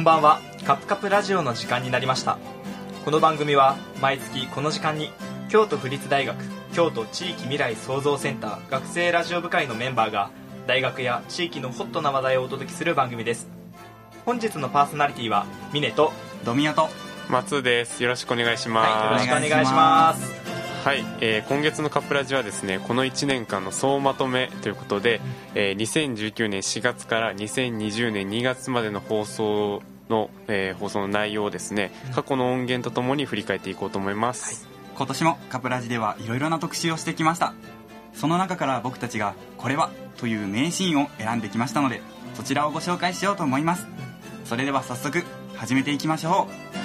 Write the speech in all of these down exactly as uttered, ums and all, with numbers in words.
ばんは。カップカプラジオの時間になりました。この番組は毎月この時間に京都府立大学京都地域未来創造センター学生ラジオ部会のメンバーが大学や地域のホットな話題をお届けする番組です。本日のパーソナリティはミネとドミヤと松です。よろしくお願いします。 はい、よろしくお願いします。 はい、えー、今月のカップラジはですね、このいちねんかんの総まとめということで、えー、にせんじゅうきゅうねんしがつからにせんにじゅうねんにがつまでの放送の、えー、放送の内容をですね、過去の音源とともに振り返っていこうと思います。 はい、今年もカプラジではいろいろな特集をしてきました。その中から僕たちがこれはという名シーンを選んできましたので、そちらをご紹介しようと思います。それでは早速始めていきましょう。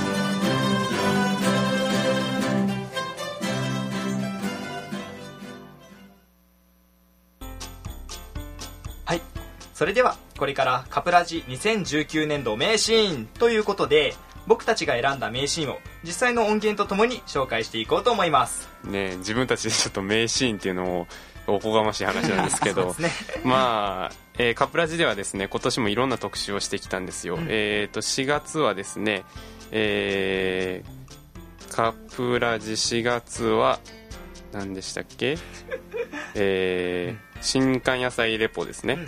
はい、それではこれからカプラジにせんじゅうきゅうねんど名シーンということで、僕たちが選んだ名シーンを実際の音源とともに紹介していこうと思いますね。自分たちでちょっと名シーンっていうのもおこがましい話なんですけどね、 まあ、えー、カプラジではですね、今年もいろんな特集をしてきたんですよ、うん、えーとしがつはですね、えー、カプラジしがつは何でしたっけえー、新刊野菜レポですね、うん、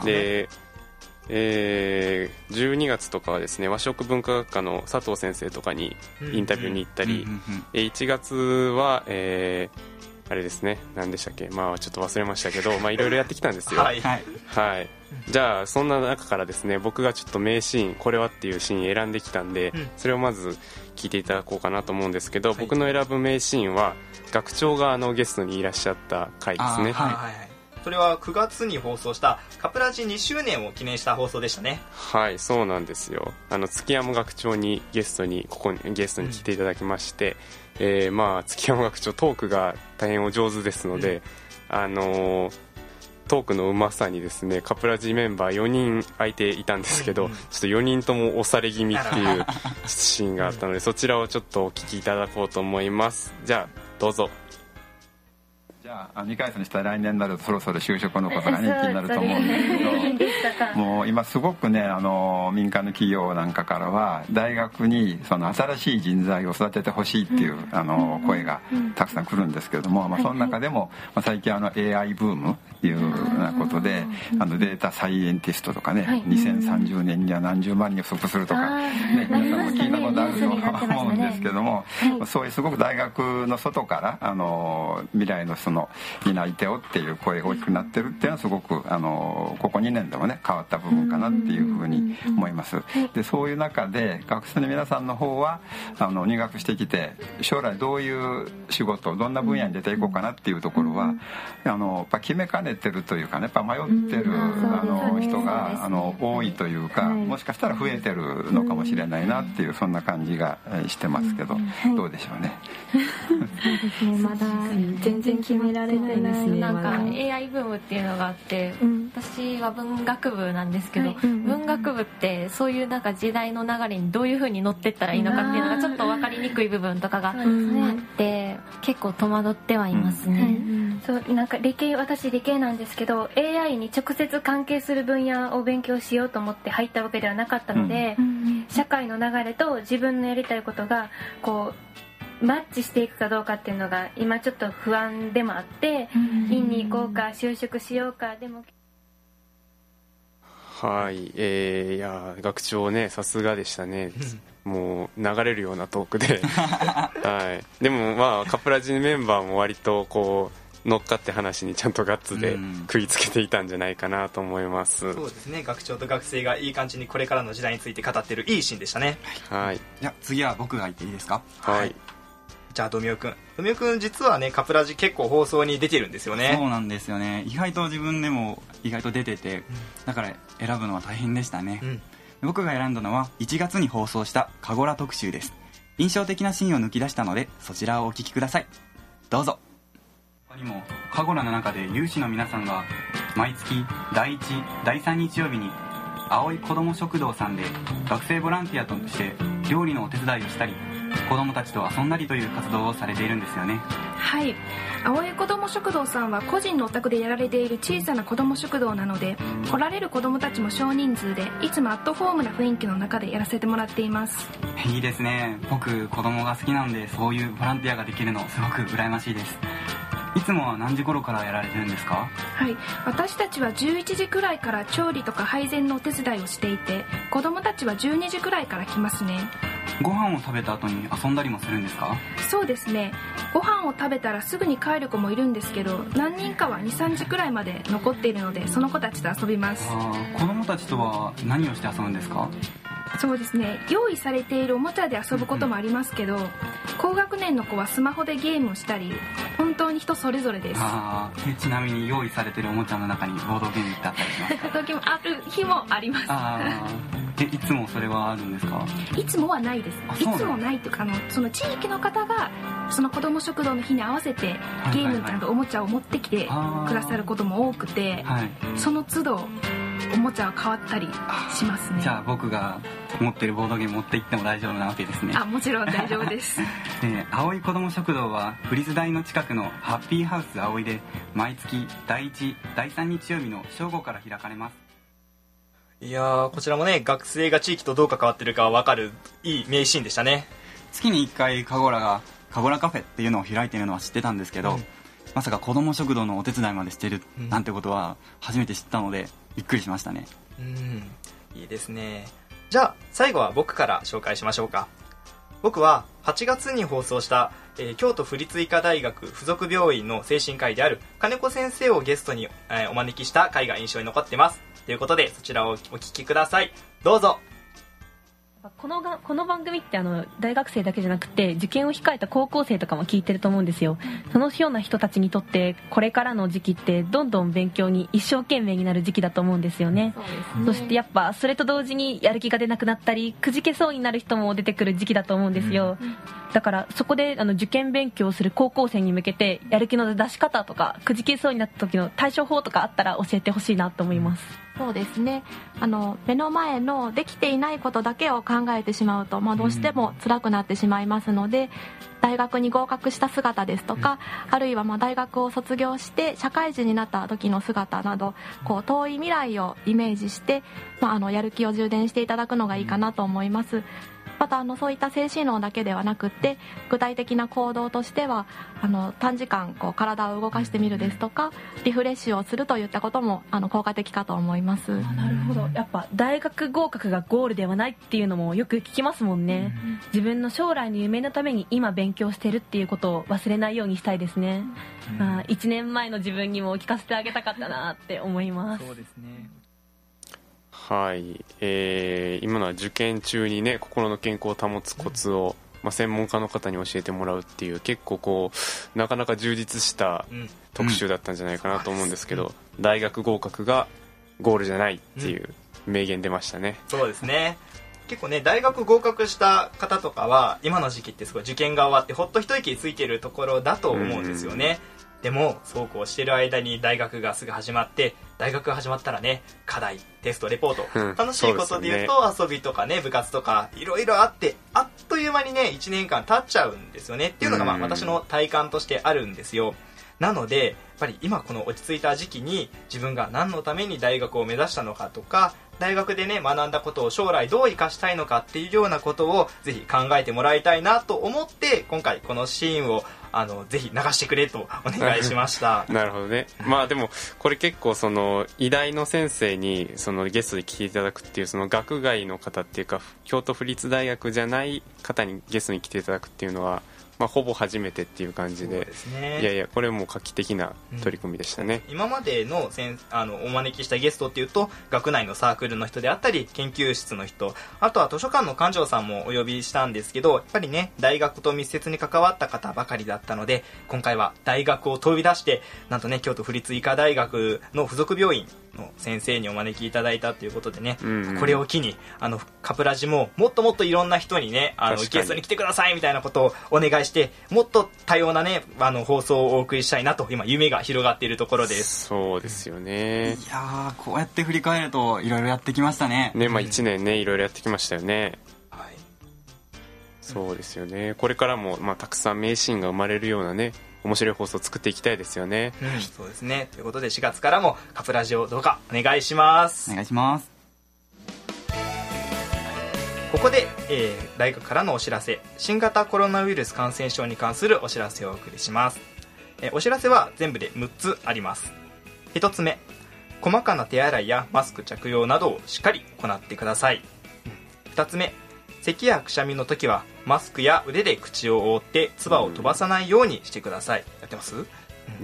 で、えー、じゅうにがつとかはですね、和食文化学科の佐藤先生とかにインタビューに行ったり、いちがつは、えー、あれですね、何でしたっけ、まあちょっと忘れましたけど、まあいろいろやってきたんですよはい、はい、じゃあそんな中からですね、僕がちょっと名シーン、これはっていうシーン選んできたんで、うん、それをまず聞いていただこうかなと思うんですけど、はい、僕の選ぶ名シーンは学長があのゲストにいらっしゃった回ですね。 はいはい、それはくがつに放送したカプラジにしゅうねんを記念した放送でしたね。 はい、そうなんですよ。あの月山学長にゲストにここにゲストに来ていただきまして、うん、えー、まあ月山学長トークが大変お上手ですので、うん、あのー、トークのうまさにですね、カプラジメンバーよにん相手いたんですけど、うんうん、ちょっとよにんとも押され気味っていうシーンがあったので、そちらをちょっとお聞きいただこうと思います。じゃあどうぞ。 じゃあにかい生にしたら来年になるとそろそろ就職のことが、ね、気になると思うんですけどもう今すごくね、あの民間の企業なんかからは大学にその新しい人材を育ててほしいっていうあの声がたくさん来るんですけれども、まあ、その中でも、まあ、最近あの エーアイ ブームっていうようなことであのデータサイエンティストとかね、にせんさんじゅうねんには何十万人不足するとか、ね、皆さんも聞いたことあると思うんですけども、そういうすごく大学の外からあの未来のその担い手をっていう声が大きくなってるっていうのはすごくあのここにねんでもね変わった部分かなっていうふうに思います。でそういう中で学生の皆さんの方はあの入学してきて将来どういう仕事どんな分野に出ていこうかなっていうところはあのやっぱ決めかねてるというかね、やっぱ迷ってるあの人があの多いというか、もしかしたら増えてるのかもしれないなっていうそんな感じがしてますけど、どうでしょうね。 そうですね、まだ全然決められてない。 なんか エーアイ ブームっていうのがあって、うん、私は文学部なんですけど、はい、文学部ってそういうなんか時代の流れにどういう風に乗ってったらいいのかっていうのがちょっと分かりにくい部分とかがあって、ね、結構戸惑ってはいますね、 うんはい、そうなんか理系、私理系なんですけど エーアイ に直接関係する分野を勉強しようと思って入ったわけではなかったので、うん、社会の流れと自分のやりたいことがこうマッチしていくかどうかっていうのが今ちょっと不安でもあって、院に行こうか就職しようか。でもはい、えー、いや学長ね、さすがでしたねもう流れるようなトークで、はい、でもまあカプラジメンバーも割とこう乗っかって話にちゃんとガッツで食いつけていたんじゃないかなと思います。 そうですね、学長と学生がいい感じにこれからの時代について語ってるいいシーンでしたね。 はい、 じゃあ次は僕が言っていいですか。 はい、はい、 じゃあドミオくんドミオくん実はねカプラジ結構放送に出てるんですよね。 そうなんですよね、意外と自分でも意外と出てて、うん、だから選ぶのは大変でしたね、うん、僕が選んだのはいちがつに放送したカゴラ特集です。印象的なシーンを抜き出したのでそちらをお聞きください。どうぞ。他にもカゴラの中で有志の皆さんが毎月だいいち、だいさん日曜日に青い子ども食堂さんで学生ボランティアとして料理のお手伝いをしたり子どもたちと遊んだりという活動をされているんですよね。 はい、青い子ども食堂さんは個人のお宅でやられている小さな子ども食堂なので、来られる子どもたちも少人数でいつもアットホームな雰囲気の中でやらせてもらっています。 いいですね。僕子供が好きなんで、そういうボランティアができるのすごく羨ましいです。いつもは何時頃からやられてるんですか？ はい、私たちはじゅういちじくらいから調理とか配膳のお手伝いをしていて、子供たちはじゅうにじくらいから来ますね。 ご飯を食べた後に遊んだりもするんですか？ そうですね、ご飯を食べたらすぐに帰る子もいるんですけど、何人かは にさんじくらいまで残っているので、その子たちと遊びます。 あ、子供たちとは何をして遊ぶんですか？ そうですね、用意されているおもちゃで遊ぶこともありますけど、うん、高学年の子はスマホでゲームをしたり、本当に人それぞれです。 あ、でちなみに用意されているおもちゃの中にボードゲームってあったりしますか？ 時もある日もあります。 あでいつもそれはあるんですか？ いつもはないです。いつもないというか、あのその地域の方がその子ども食堂の日に合わせてゲームなどおもちゃを持ってきてくださることも多くて、はい、その都度おもちゃは変わったりしますね。 じゃあ僕が持ってるボードゲーム持って行っても大丈夫なわけですね。 あ、もちろん大丈夫ですで、青い子ども食堂は府立大の近くのハッピーハウス青いで毎月だいいち、だいさん日曜日の正午から開かれます。 いやー、こちらもね、学生が地域とどう関わってるか分かるいい名シーンでしたね。 月にいっかいカゴラがカゴラカフェっていうのを開いているのは知ってたんですけど、うん、まさか子ども食堂のお手伝いまでしてるなんてことは初めて知ったのでびっくりしましたね。 うん、いいですね。じゃあ最後は僕から紹介しましょうか。僕ははちがつに放送した、えー、京都府立医科大学附属病院の精神科医である金子先生をゲストに、えー、お招きした回が印象に残っています。ということでそちらをお聞きください。どうぞ。 このがこの番組ってあの大学生だけじゃなくて受験を控えた高校生とかも聞いてると思うんですよ。そのような人たちにとってこれからの時期ってどんどん勉強に一生懸命になる時期だと思うんですよね。 そうですね。そしてやっぱそれと同時にやる気が出なくなったりくじけそうになる人も出てくる時期だと思うんですよ。だからそこであの受験勉強をする高校生に向けてやる気の出し方とかくじけそうになった時の対処法とかあったら教えてほしいなと思います。 そうですね、あの目の前のできていないことだけを考えてしまうと、まあ、どうしても辛くなってしまいますので、大学に合格した姿ですとか、あるいはまあ大学を卒業して社会人になった時の姿など、こう遠い未来をイメージして、まあ、あのやる気を充電していただくのがいいかなと思います。またあのそういった精神論だけではなくって、具体的な行動としてはあの短時間こう体を動かしてみるですとか、リフレッシュをするといったこともあの効果的かと思います。 なるほど。やっぱ大学合格がゴールではないっていうのもよく聞きますもんね。うん、自分の将来の夢のために今勉強してるっていうことを忘れないようにしたいですね。うん、まあ、いちねんまえの自分にも聞かせてあげたかったなって思います。 そうですね。 はい、えー、今のは受験中にね心の健康を保つコツを、まあ、専門家の方に教えてもらうっていう結構こうなかなか充実した特集だったんじゃないかなと思うんですけど、うん、大学合格がゴールじゃないっていう名言出ましたね。 そうですね。結構ね大学合格した方とかは今の時期ってすごい受験が終わってほっと一息ついてるところだと思うんですよね。うん、でもそうこうしてる間に大学がすぐ始まって、大学が始まったらね課題テストレポート、うん、楽しいことで言うとう、ね、遊びとかね部活とかいろいろあってあっという間にねいちねんかん経っちゃうんですよねっていうのがまあ私の体感としてあるんですよ。なのでやっぱり今この落ち着いた時期に自分が何のために大学を目指したのかとか、大学でね学んだことを将来どう生かしたいのかっていうようなことをぜひ考えてもらいたいなと思って、今回このシーンをあのぜひ流してくれとお願いしましたなるほどね。まあでもこれ結構その医大の先生にそのゲストで来ていただくっていう、その学外の方っていうか京都府立大学じゃない方にゲストに来ていただくっていうのは、まあ、ほぼ初めてっていう感じ で, です、ね、 いやいやこれも画期的な取り組みでしたね。 うん、今まで の, せんあのお招きしたゲストっていうと学内のサークルの人であったり研究室の人、あとは図書館の館長さんもお呼びしたんですけど、やっぱりね大学と密接に関わった方ばかりだったので、今回は大学を飛び出してなんとね京都府立医科大学の附属病院の先生にお招きいただいたということでね、うんうん、これを機にあのカプラジももっともっといろんな人にねあのゲストに来てくださいみたいなことをお願いししてもっと多様なねあの放送をお送りしたいなと今夢が広がっているところです。 そうですよね。 いやーこうやって振り返るといろいろやってきましたね。 ね、まあ、いちねんねいろいろやってきましたよね。はい、そうですよね。これからも、まあ、たくさん名シーンが生まれるようなね面白い放送を作っていきたいですよね。 うん、そうですね。ということでしがつからもカプラジオどうかお願いします。 お願いします。 ここで、えー、大学からのお知らせ、新型コロナウイルス感染症に関するお知らせをお送りします。えー、お知らせは全部でむっつあります。ひとつめ、細かな手洗いやマスク着用などをしっかり行ってください。ふたつめ、咳やくしゃみの時はマスクや腕で口を覆って唾を飛ばさないようにしてください。やってます？ うん、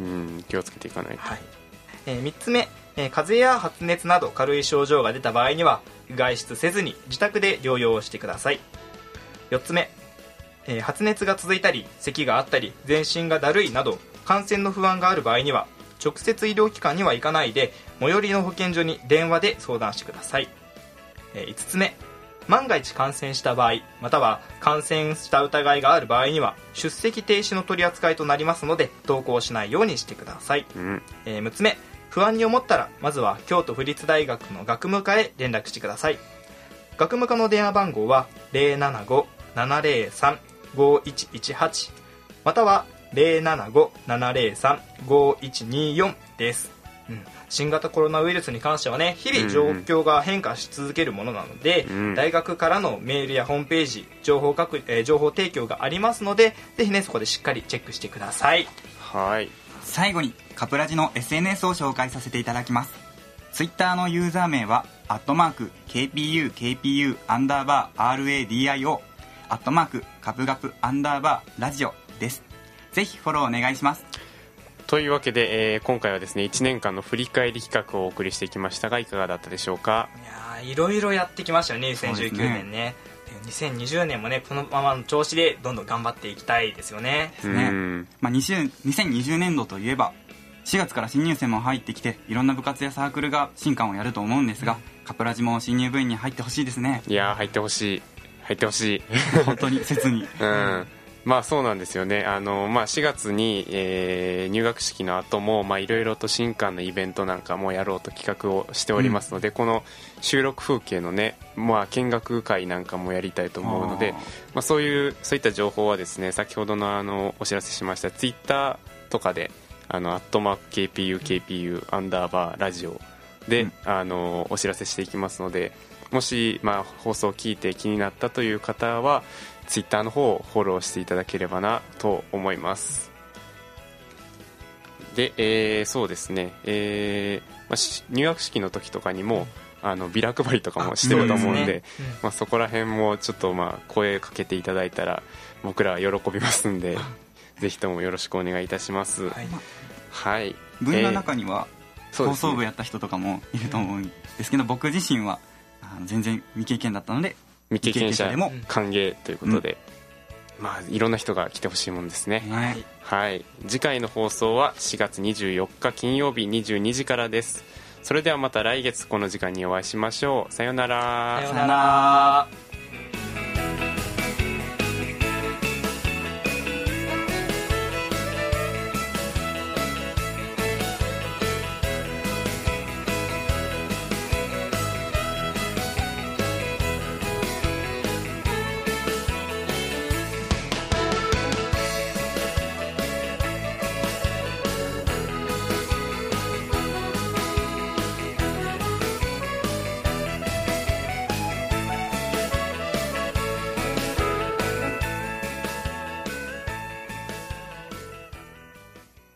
気をつけていかないと。 はい。えー、みっつめ、えー、風邪や発熱など軽い症状が出た場合には外出せずに自宅で療養をしてください。よっつめ、えー、発熱が続いたり咳があったり全身がだるいなど感染の不安がある場合には直接医療機関には行かないで最寄りの保健所に電話で相談してください。えー、いつつめ、万が一感染した場合または感染した疑いがある場合には出席停止の取り扱いとなりますので登校しないようにしてください。うん、えー、むっつめ、不安に思ったらまずは京都府立大学の学務課へ連絡してください。学務課の電話番号は ゼロななご ななゼロさん ごいちいちはち または ゼロななご ななゼロさん ごいちによん です。うん、新型コロナウイルスに関してはね日々状況が変化し続けるものなので、うん、大学からのメールやホームページ情報各、えー、情報提供がありますのでぜひねそこでしっかりチェックしてください。 はい。 最後にカプラジの エスエヌエス を紹介させていただきます。ツイッターのユーザー名はアットマーク ケーピーユー ケーピーユー アンダーバー アールエーディーアイオー アットマークガプガプアンダーバーラジオです。ぜひフォローお願いします。 というわけで、えー、今回はですねいちねんかんの振り返り企画をお送りしてきましたがいかがだったでしょうか。 いやいろいろやってきましたよねにせんじゅうきゅうねんね。にせんにじゅうねんもねこのままの調子でどんどん頑張っていきたいですよね。 ですね。まあ、にせんにじゅうねんどといえばしがつから新入生も入ってきていろんな部活やサークルが新歓をやると思うんですが、うん、カプラジも新入部員に入ってほしいですね。 いや入ってほしい入ってほしい本当に切に、 うん、まあそうなんですよね。あの、まあ、しがつに、えー、入学式の後もいろいろと新歓のイベントなんかもやろうと企画をしておりますので、うん、この収録風景のね、まあ、見学会なんかもやりたいと思うので、まあ、そういうそういった情報はですね先ほどのあのお知らせしましたツイッターとかであのアットマーク ケーピーユー ケーピーユー アンダーバーラジオで、うん、あのお知らせしていきますのでもし、まあ、放送を聞いて気になったという方はツイッターの方をフォローしていただければなと思います。で、えー、そうですね、えーまあ、入学式の時とかにもあのビラ配りとかもしてると思うん で, そ, で、ねうんまあ、そこら辺もちょっとまあ声かけていただいたら僕らは喜びますんでぜひともよろしくお願いいたします。はい、 はい、部員の中には放送部やった人とかもいると思うんですけど、僕自身はあの全然未経験だったので未経験者でも歓迎ということで、うん、まあいろんな人が来てほしいもんですね。はい、はい、次回の放送はしがつにじゅうよっか金曜日にじゅうにじからです。それではまた来月この時間にお会いしましょう。さようなら。 さようなら。